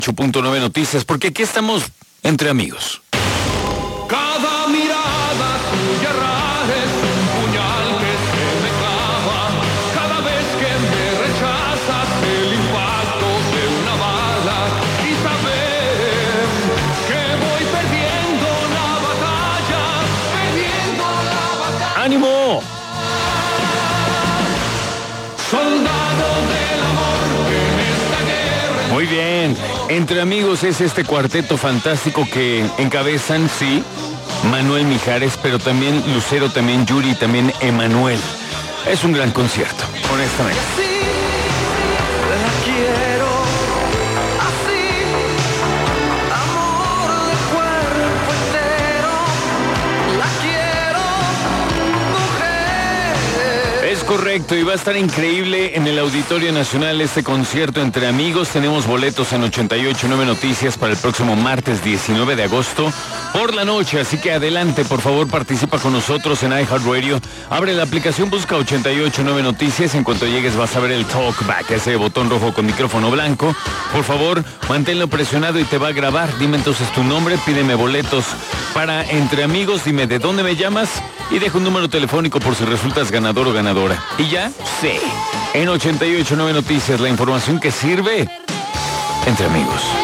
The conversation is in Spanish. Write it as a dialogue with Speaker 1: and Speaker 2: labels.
Speaker 1: 8.9 Noticias, porque aquí estamos entre amigos.
Speaker 2: Cada mirada tuya rara es un puñal que se me clava. Cada vez que me rechazas el impacto de una bala. Y saber que voy perdiendo la batalla,
Speaker 1: ¡Ánimo!
Speaker 2: Soldado del amor que en esta guerra.
Speaker 1: Muy bien, entre amigos es este cuarteto fantástico que encabezan, sí, Manuel Mijares, pero también Lucero, también Yuri, también Emanuel. Es un gran concierto, honestamente.
Speaker 2: Así la quiero, así, amor de cuerpo entero, la quiero, mujer.
Speaker 1: Es correcto, y va a estar increíble en el Auditorio Nacional este concierto entre amigos. Tenemos boletos en 88.9 Noticias para el próximo martes 19 de agosto por la noche, así que adelante, por favor, participa con nosotros en iHeartRadio. Abre la aplicación, busca 88.9 Noticias. En cuanto llegues vas a ver el talkback, ese botón rojo con micrófono blanco. Por favor, manténlo presionado y te va a grabar. Dime entonces tu nombre, pídeme boletos para entre amigos, dime de dónde me llamas y deja un número telefónico por si resultas ganador o ganadora. ¿Y ya? Sí. En 88.9 Noticias, la información que sirve entre amigos.